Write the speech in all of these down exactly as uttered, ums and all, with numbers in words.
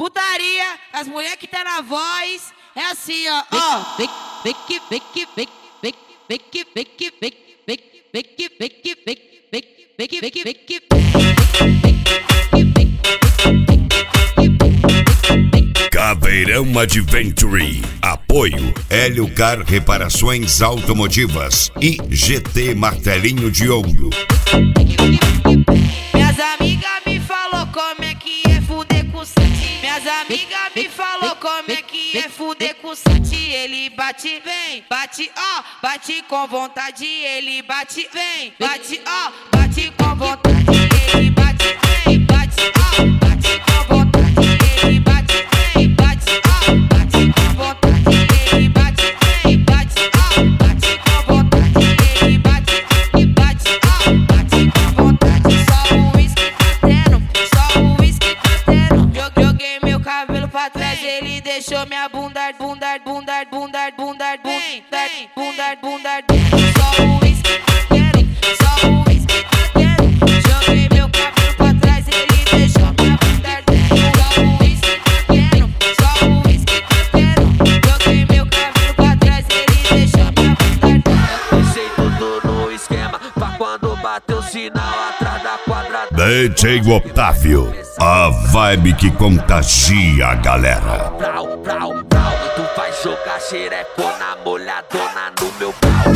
Putaria, as mulheres que tá na voz, é assim, ó. Ó. Vem, vem que, vem que, vem que, vem que, vem que, vem que, vem que, vem que, vem que, vem que, vem que, vem que, vem que, vem que, Caveirão Adventure. Apoio Hélio Car Reparações Automotivas e G T Martelinho de Ouro. Minhas amigas me falou como é que é fuder com sete. Minhas amigas me falou como é que é fuder com sete. Ele bate, vem, bate, ó, bate com vontade. Ele bate, vem, bate, ó, bate com vontade. Ele bate, vem, bate, ó, bate com vontade. Ele bate, vem, bate, ó, bate com vontade. Ele bate, vem, bate, ó, bate com vontade. Ele bate, e bate, ó, bate com vontade. Só o uísque tá tendo, só o uísque tá tendo. Joguei meu cabelo pra trás, ele deixou minha bunda, bunda, bunda, bunda, bunda, bunda, bunda, bunda. Só o uísque tá tendo, só o uísque tá tendo. Joguei meu cabelo pra trás, ele deixou minha bunda. Só o uísque tá tendo, só o uísque tá tendo. Joguei meu cabelo pra trás, ele deixou minha bunda. Deixei tudo no esquema pra quando bater o sinal atrás da quadrada. D J Otávio, a vibe que contagia a galera. Brau, brau, brau, tu vai jogar xerecona molhadona no meu brau.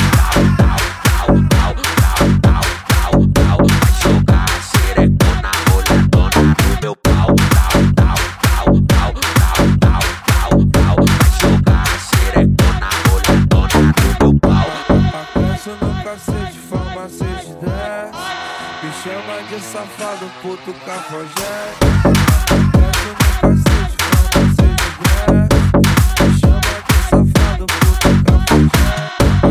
Brau, brau, brau, brau, brau, brau, brau. Vai jogar xerecona molhadona no meu brau. Brau, brau, brau, brau, brau, brau, brau. Vai jogar xerecona molhadona no meu brau. Acanso no cacete, farmacêutico de dez. Me chama de safado, puto cafajeste. Acanso no cacete, farmacêutico de dez. Me chama de safado, puto cafajeste.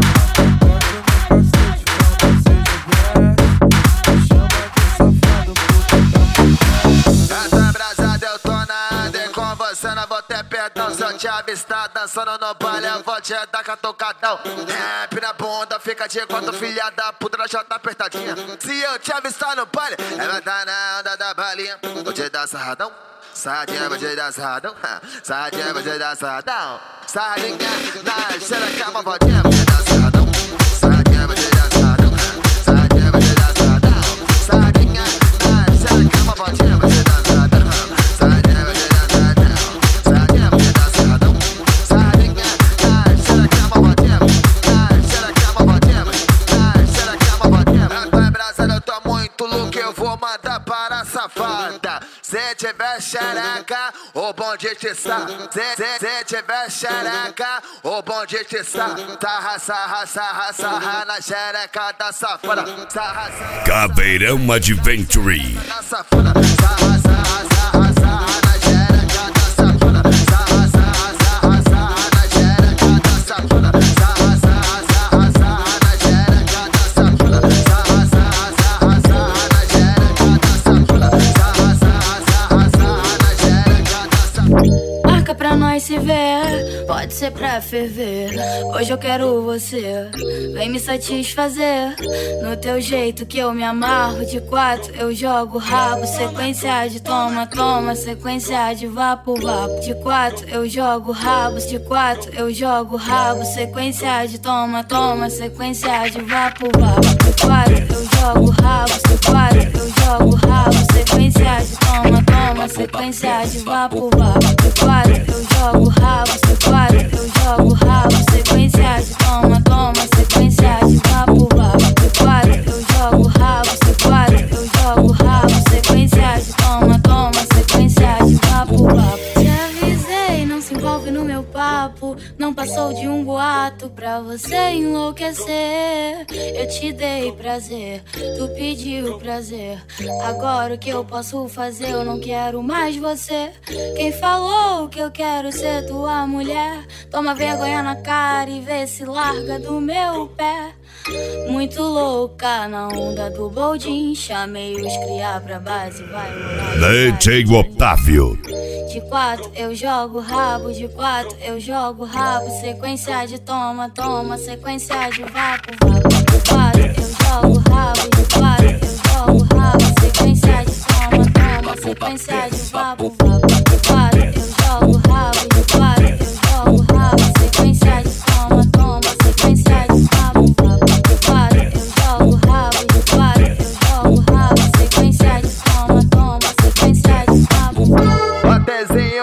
Acanso no cacete, farmacêutico de dez. Me chama de safado, puto cafajeste. Essa brasada eu tô na under, com você não vou ter perdão. Se eu te avistar dançando no baile, eu vou te dar catucadão. Rap na bunda, fica de quatro, filha da puta, ela já tá apertadinha. Se eu te avistar no baile, ela tá na onda da balinha. Vou te dar sarradão, sarradinha, vou te dar sarradão. Sarradinha, vou te dar sarradão. Sarradinha, na xereca, uma vodinha, vou te dar sarradão. Sarradinha, vou te dar sarradão. Sarradinha, vou te dar sarradão. Sarradinha, na xereca, uma vodinha, vou te dar sarradão. Sarradinha, vou te dar sarradão. Sarradinha, vou te dar sarradão. Sarradinha, na xereca, uma vodinha. Na xereca, uma vodinha. Na xereca, uma vodinha. Vai brasada, eu tô muito louco, eu vou mandar para a safada. Se tiver xereca, o bonde te está. Se, se, se tiver xereca, o bonde te está. Sarra, sarra, sarra, sarra na xereca da safada. Sarra, sarra, Caveirão Adventure. da safada. Sarra, sarra, sarra, sarra na xereca da safada. Sarra, sarra, sarra, sarra na xereca da safada. Sarra, sarra, sarra, sarra na xereca da safada. Sarra, sarra, sarra, sarra na xereca da safada. Sarra, sarra, sarra, sarra na xereca da safada. Marca pra nós se ver, pode ser pra ferver. Hoje eu quero você, vem me satisfazer. No teu jeito que eu me amarro, de quatro eu jogo rabo. Sequência de toma, toma, sequência de vapo, vapo. De quatro eu jogo rabo, de quatro eu jogo rabo. Sequência de toma, toma, sequência de vapo, vapo. De quatro eu jogo rabo, de quatro eu jogo rabo. Sequência de toma, toma, sequência de vapo, vapo. De quatro eu jogo rabo, de quatro eu jogo rabo. Sequência de toma, toma, sequência de vapo, vapo. De quatro eu jogo rabo, de quatro eu jogo rabo. Sequência de toma, toma, sequência de vapo, vapo. Te avisei, não se envolve no meu papo. Não passou de um boato pra você enlouquecer. Eu te dei prazer, tu pediu prazer. Agora o que eu posso fazer? Eu não quero mais você. Quem falou que eu quero ser tua mulher? Toma vergonha na cara e vê se larga do meu pé. Muito louca na onda do boldin. Chamei os criar pra base, vai morar. D J Otávio. De quatro eu jogo rabo, de quatro eu jogo rabo. Sequência de toma, toma, sequência de vapo, vapo. De quatro eu jogo rabo, de quatro eu jogo rabo. Sequência de toma, toma, sequência de vapo, vapo. De quatro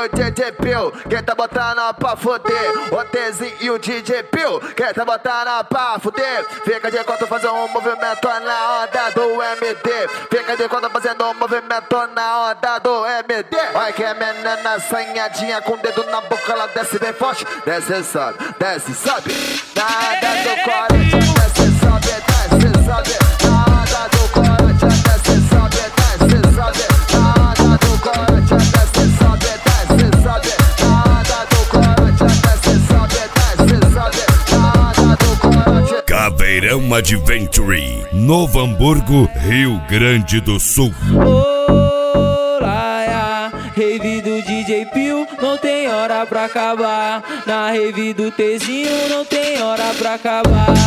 o D J Pio, quem tá botando pra fuder? O Tzinho e o D J Pio, quem tá botando pra fuder? Fica de conta fazendo um movimento na onda do M D. Fica de conta fazendo um movimento na onda do M D. Vai que é menina assanhadinha com o dedo na boca, ela desce bem forte. Desce, sobe, desce, sobe. Nada do Corinthians, desce, sobe, desce, sobe. Nada do Corinthians, desce, sobe, desce, sobe. Nada do Corinthians, desce, sobe, desce, sobe. Nada do Corinthians, desce, sobe, desce, sobe. Nada do Corinthians. Caveirão Adventure, Novo Hamburgo, Rio Grande do Sul. Rave do D J Pio, não tem hora pra acabar. Na rave do Tzinho, não tem hora pra acabar.